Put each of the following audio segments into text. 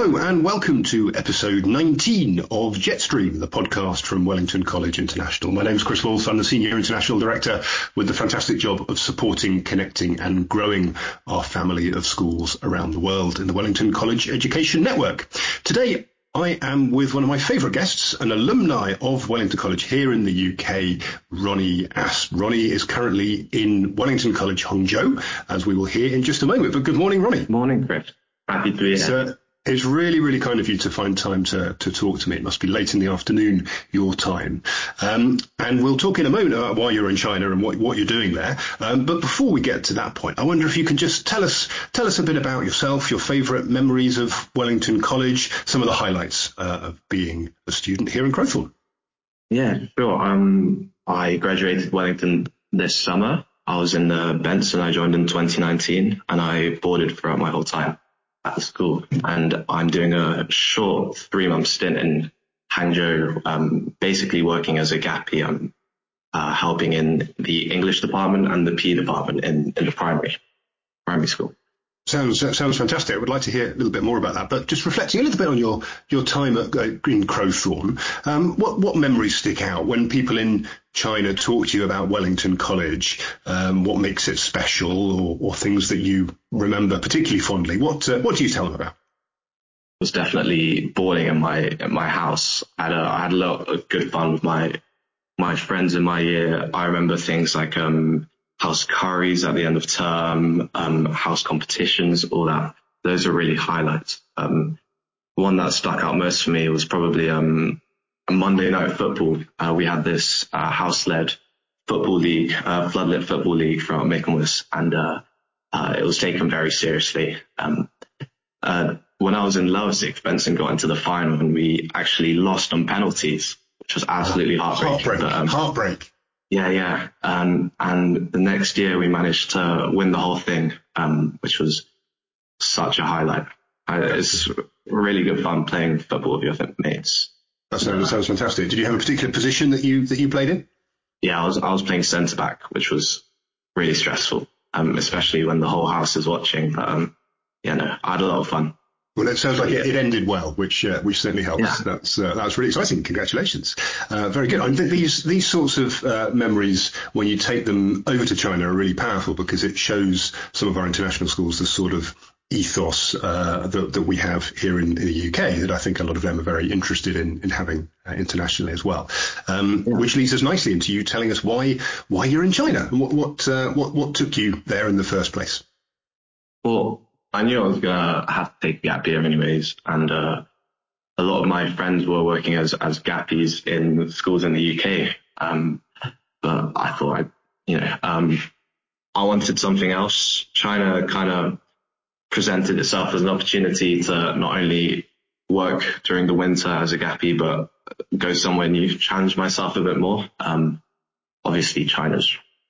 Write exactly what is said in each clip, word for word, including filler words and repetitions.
Hello and welcome to episode nineteen of Jetstream, the podcast from Wellington College International. My name's Chris Lawless. I'm the Senior International Director with the fantastic job of supporting, connecting and growing our family of schools around the world in the Wellington College Education Network. Today, I am with one of my favourite guests, an alumni of Wellington College here in the U K, Ronnie Asp. Ronnie is currently in Wellington College, Hangzhou, as we will hear in just a moment. But good morning, Ronnie. Morning, Chris. Happy to be here. It's really, really kind of you to find time to, to talk to me. It must be late in the afternoon, your time. Um, and we'll talk in a moment about why you're in China and what, what you're doing there. Um, but before we get to that point, I wonder if you can just tell us tell us a bit about yourself, your favourite memories of Wellington College, some of the highlights uh, of being a student here in Crowthorne. Yeah, sure. Um, I graduated Wellington this summer. I was in uh, Benson. I joined in twenty nineteen, and I boarded throughout my whole time at the school, and I'm doing a short three-month stint in Hangzhou, um, basically working as a gap year. I'm uh, helping in the English department and the P E department in, in the primary primary school. Sounds sounds fantastic. I would like to hear a little bit more about that. But just reflecting a little bit on your, your time at uh, in Crowthorne, um, what what memories stick out when people in China talk to you about Wellington College? Um, what makes it special, or, or things that you remember particularly fondly? What uh, what do you tell them about? It was definitely boarding in my in my house. I had a, I had a lot of good fun with my my friends in my year. I remember things like um. house curries at the end of term, um, house competitions, all that. Those are really highlights. Um, one that stuck out most for me was probably um, a Monday night football. Uh, we had this uh, house-led football league, uh, floodlit football league from Michaelmas, and uh, uh, it was taken very seriously. Um, uh, when I was in lower sixth, Benson got into the final, and we actually lost on penalties, which was absolutely heartbreaking. Heartbreak. But, um, Heartbreak. Yeah, yeah. Um, and the next year we managed to win the whole thing, um, which was such a highlight. Uh, it's really good fun playing football with your mates. That sounds, that sounds fantastic. Did you have a particular position that you that you played in? Yeah, I was I was playing centre back, which was really stressful, um, especially when the whole house is watching. But um, yeah, no, I had a lot of fun. Well, it sounds like it, it ended well, which uh, which certainly helps. Yeah. That's uh, that's really exciting. Congratulations. Uh, very good. I think these these sorts of uh, memories, when you take them over to China, are really powerful because it shows some of our international schools the sort of ethos uh, that, that we have here in, in the U K that I think a lot of them are very interested in in having uh, internationally as well. Um, yeah. Which leads us nicely into you telling us why why you're in China and what what uh, what what took you there in the first place. Well, I knew I was going to have to take a gap year anyways, and uh, a lot of my friends were working as, as gappies in schools in the U K, um, but I thought, I, you know, um, I wanted something else. China kind of presented itself as an opportunity to not only work during the winter as a gappie, but go somewhere new, challenge myself a bit more. Um, obviously, China's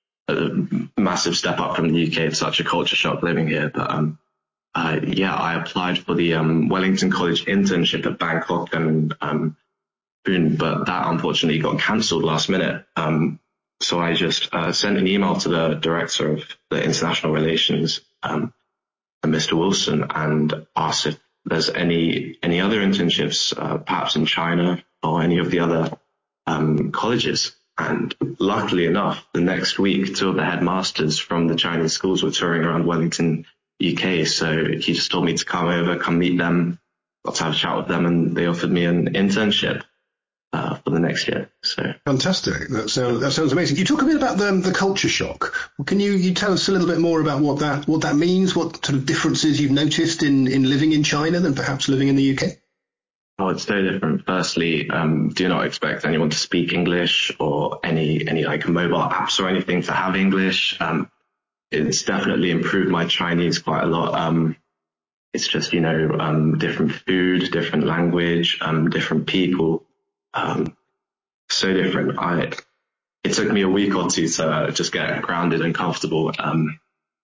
a massive step up from the U K. It's such a culture shock living here, but um, Uh, yeah, I applied for the um, Wellington College internship at Bangkok and um, Boon, but that unfortunately got cancelled last minute. Um, so I just uh, sent an email to the director of the international relations, um, Mister Wilson, and asked if there's any any other internships, uh, perhaps in China or any of the other um, colleges. And luckily enough, the next week, two of the headmasters from the Chinese schools were touring around Wellington, U K, so he just told me to come over, come meet them, got to have a chat with them, and they offered me an internship uh, for the next year. So fantastic! That sounds that sounds amazing. You talk a bit about the the culture shock. Can you you tell us a little bit more about what that what that means? What sort of differences you've noticed in in living in China than perhaps living in the U K? Oh, it's very different. Firstly, um, do not expect anyone to speak English or any any like mobile apps or anything to have English. Um, It's definitely improved my Chinese quite a lot. Um, it's just, you know, um, different food, different language, um, different people, um, so different. I, it took me a week or two to just get grounded and comfortable. Um,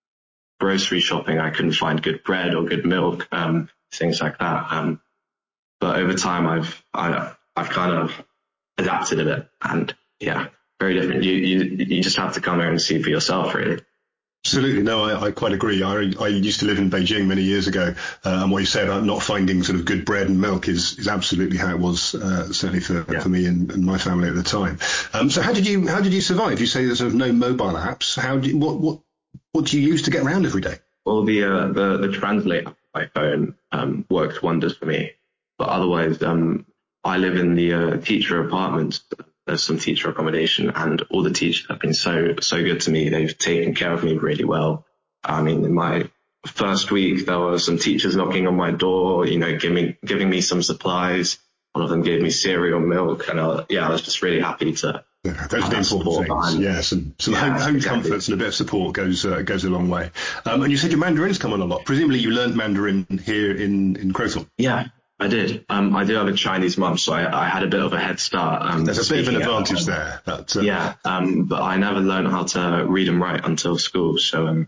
grocery shopping, I couldn't find good bread or good milk, um, things like that. Um, but over time, I've, I, I've kind of adapted a bit, and yeah, very different. You, you, you just have to come here and see for yourself, really. Absolutely. No, I, I quite agree. I, I used to live in Beijing many years ago, uh, and what you said, uh, not finding sort of good bread and milk is, is absolutely how it was, uh, certainly for, Yeah. for me and, and my family at the time. Um, so how did you how did you survive? You say there's sort of no mobile apps. How do you, what what what do you use to get around every day? Well, the uh, the the translate app on my phone um, works wonders for me. But otherwise, um, I live in the uh, teacher apartments. There's some teacher accommodation, and all the teachers have been so so good to me. They've taken care of me really well. I mean, in my first week, there were some teachers knocking on my door, you know, giving giving me some supplies. One of them gave me cereal, milk, and I, yeah, I was just really happy to. Yeah, those are the important things. Yeah, some, some yeah, home, home exactly. comforts and a bit of support goes uh, goes a long way. Um, and you said your Mandarin's come on a lot. Presumably you learnt Mandarin here in, in Crowthorne. Yeah, I did. Um, I do have a Chinese mum, so I, I had a bit of a head start. Um, There's a bit of an advantage at, there. That, uh, yeah, um, but I never learned how to read and write until school. So, um,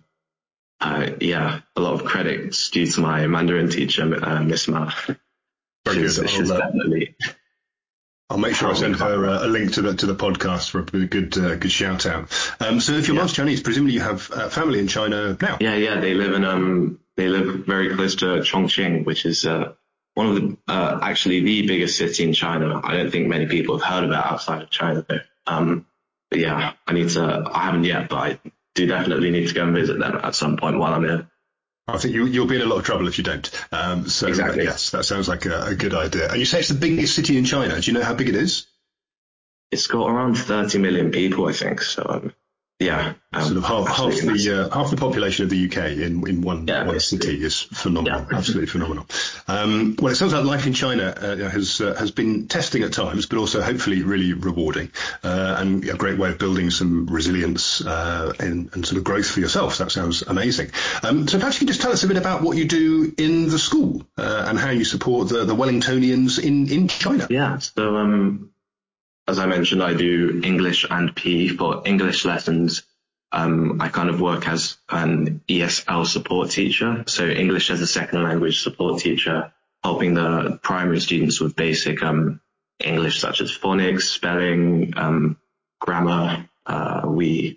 uh, yeah, a lot of credits due to my Mandarin teacher, uh, Miss Ma. Very she's, good. she's I'll, uh, definitely. I'll make sure I send her uh, a link to the to the podcast for a good uh, good shout out. Um, so if your Yeah. mum's Chinese, presumably you have uh, family in China now. Yeah, yeah, they live in um, they live very close to Chongqing, which is uh, one of the uh, actually the biggest city in China. I don't think many people have heard about outside of China though. Um, but yeah, I need to. I haven't yet, but I do definitely need to go and visit them at some point while I'm here. I think you, you'll be in a lot of trouble if you don't. Um, so Exactly. uh, yes, that sounds like a, a good idea. And you say it's the biggest city in China. Do you know how big it is? It's got around thirty million people, I think. So um, yeah, um, Sort of half, half absolutely the uh, half the population of the U K in in one Yeah, one basically. city is phenomenal, Yeah. absolutely phenomenal. Um, well, it sounds like life in China uh, has uh, has been testing at times, but also hopefully really rewarding, uh, and a great way of building some resilience uh, and, and sort of growth for yourself. That sounds amazing. Um, so perhaps you can just tell us a bit about what you do in the school uh, and how you support the, the Wellingtonians in in China. Yeah. So um. As I mentioned, I do English and P E. For English lessons, um, I kind of work as an E S L support teacher. So English as a second language support teacher, helping the primary students with basic um, English such as phonics, spelling, um, grammar. Uh, we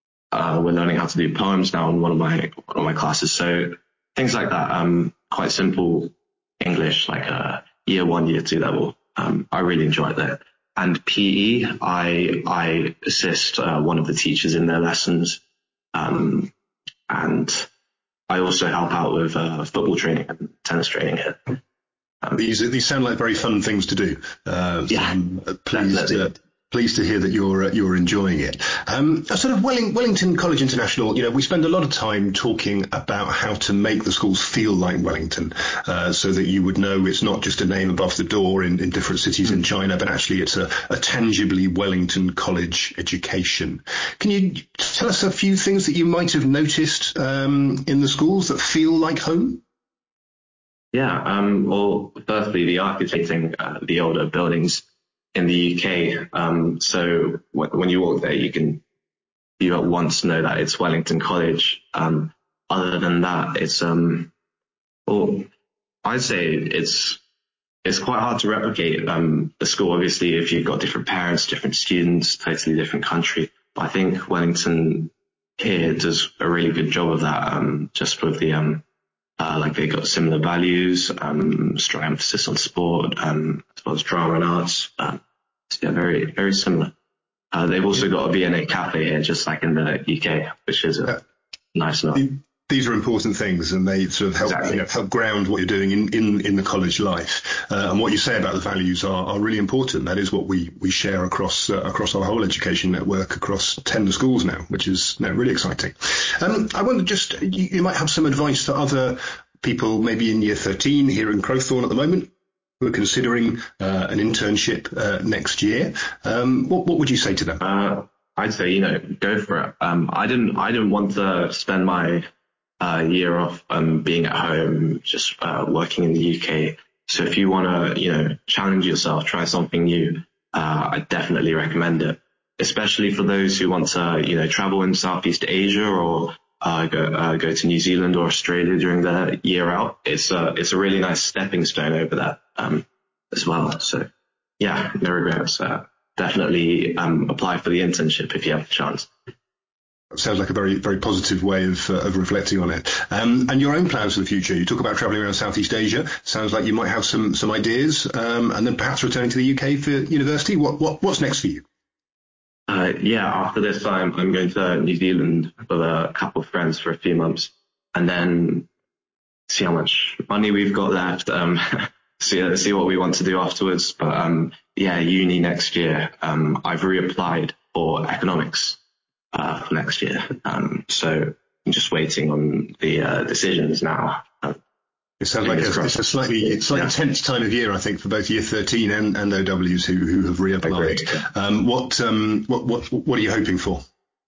uh, we're learning how to do poems now in one of my one of my classes. So things like that. Um, quite simple English, like a year one, year two level. Um, I really enjoy that. And P E, I I assist uh, one of the teachers in their lessons, um, and I also help out with uh, football training and tennis training here. Um, These these sound like very fun things to do. Uh, so Yeah, I'm pleased definitely. uh, pleased to hear that you're uh, you're enjoying it. Um, a sort of Welling, Wellington College International. You know, we spend a lot of time talking about how to make the schools feel like Wellington, uh, so that you would know it's not just a name above the door in, in different cities in China, but actually it's a, a tangibly Wellington College education. Can you tell us a few things that you might have noticed um, in the schools that feel like home? Yeah. Um, well, firstly, the architecting uh, the older buildings in the U K. Um, so w- when you walk there, you can you at once know that it's Wellington College. Um, other than that, it's um, well, I'd say it's it's quite hard to replicate um, the school. Obviously, if you've got different parents, different students, totally different country. But I think Wellington here does a really good job of that. Um, just with the um, uh, like they got similar values, um, strong emphasis on sport, um, as well as drama and arts. Um, so yeah, very very similar. Uh, they've also got a V and A cafe here, just like in the U K, which is a Yeah. nice enough. These are important things, and they sort of help, Exactly. you know, help ground what you're doing in, in, in the college life. Uh, and what you say about the values are, are really important. That is what we, we share across uh, across our whole education network, across ten schools now, which is you know, really exciting. Um, I wonder just, you, you might have some advice for other people, maybe in year thirteen here in Crowthorne at the moment, who are considering uh, an internship uh, next year. Um, what, what would you say to them? Uh, I'd say, you know, go for it. Um, I didn't, I didn't want to spend my uh, year off um, being at home, just uh, working in the U K. So if you want to, you know, challenge yourself, try something new, uh, I definitely recommend it. Especially for those who want to, you know, travel in Southeast Asia or uh, go uh, go to New Zealand or Australia during the year out. It's a it's a really nice stepping stone over that um, as well. So yeah, no regrets. Uh, definitely um, apply for the internship if you have the chance. Sounds like a very, very positive way of, uh, of reflecting on it. Um, and your own plans for the future. You talk about travelling around Southeast Asia. Sounds like you might have some, some ideas, um, and then perhaps returning to the U K for university. What, what, what's next for you? Uh, yeah, after this time, I'm going to New Zealand with a couple of friends for a few months, and then see how much money we've got left. Um, see, see what we want to do afterwards. But um, yeah, uni next year. Um, I've reapplied for economics uh, for next year. Um, so I'm just waiting on the uh, decisions now. Uh, It sounds like a, it's a slightly, slightly yeah. tense time of year, I think, for both Year thirteen and, and O Ws who, who have reapplied. Yeah. Um, what, um, what, what, what are you hoping for?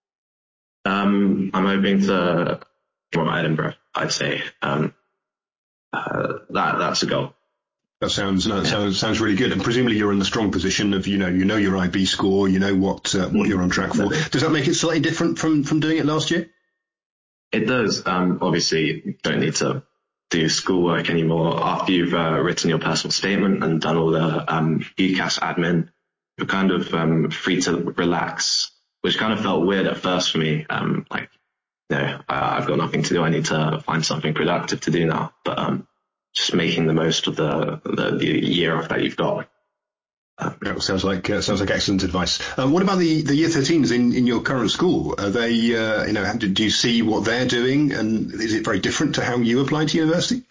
Um, I'm hoping to well, Edinburgh, I'd say. Um, uh, that that's a goal. That sounds no, that sounds sounds really good. And presumably you're in the strong position of you know you know your I B score, you know what uh, what you're on track for. Does that make it slightly different from from doing it last year? It does. Um, obviously, you don't need to do schoolwork anymore after you've uh, written your personal statement and done all the um, UCAS admin. You're kind of um, free to relax, which kind of felt weird at first for me. Um, like, you know, I, I've got nothing to do. I need to find something productive to do now. But um, just making the most of the, the, the year off that you've got. Um, yeah, sounds like uh, sounds like excellent advice. Um, what about the, the year thirteens in, in your current school? Are they, uh, you know, do you see what they're doing, and is it very different to how you applied to university?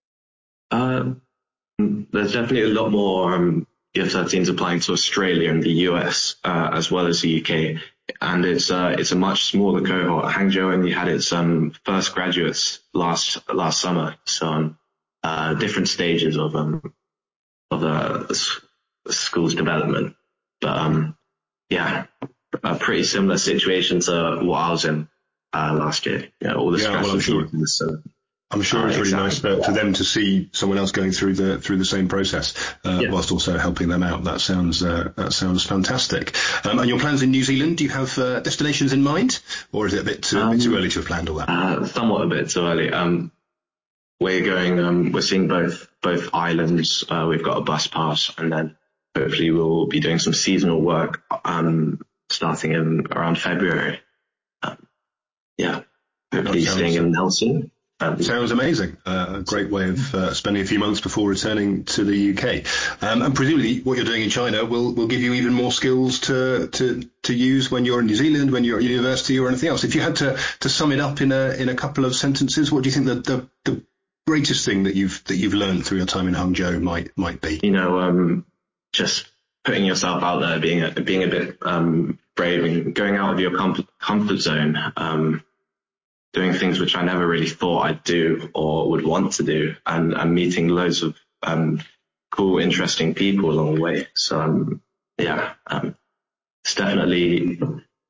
Uh, there's definitely a lot more um, year thirteens applying to Australia and the U S uh, as well as the U K, and it's uh, it's a much smaller cohort. Hangzhou only had its um, first graduates last last summer, so um, uh, different stages of um of the uh, school's development. But um, yeah, a pretty similar situation to what I was in uh, last year. You know, all the yeah, stress well, I'm sure. this, uh, I'm sure it's uh, really exactly. nice for, for them to see someone else going through the through the same process, uh, yeah. whilst also helping them out. That sounds uh, that sounds fantastic. Um, and your plans in New Zealand? Do you have uh, destinations in mind, or is it a bit too, um, a bit too early to have planned all that? Uh, somewhat a bit too early. Um, we're going. Um, we're seeing both both islands. Uh, we've got a bus pass, and then hopefully we'll be doing some seasonal work um, starting in around February. Um, yeah, hopefully staying in Nelson. Um, Sounds amazing. Uh, a great way of uh, spending a few months before returning to the U K. Um, and presumably what you're doing in China will, will give you even more skills to, to, to use when you're in New Zealand, when you're at university or anything else. If you had to, to sum it up in a, in a couple of sentences, what do you think the, the, the greatest thing that you've, that you've learned through your time in Hangzhou might, might be? You know, um, just putting yourself out there, being a, being a bit um, brave and going out of your comfort, comfort zone. Um, doing things which I never really thought I'd do or would want to do, and, and meeting loads of um, cool, interesting people along the way. So, um, yeah, um, it's definitely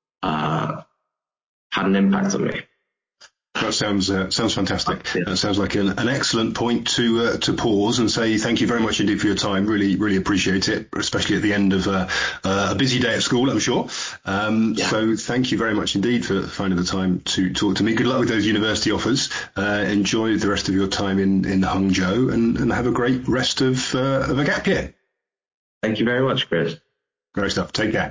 uh, had an impact on me. That sounds uh, sounds fantastic. Yeah. That sounds like an, an excellent point to uh, to pause and say thank you very much indeed for your time. Really, really appreciate it, especially at the end of uh, uh, a busy day at school, I'm sure. Um, yeah. So thank you very much indeed for finding the time to talk to me. Good luck with those university offers. Uh, enjoy the rest of your time in, in Hangzhou, and, and have a great rest of, uh, of a gap year. Thank you very much, Chris. Great stuff. Take care.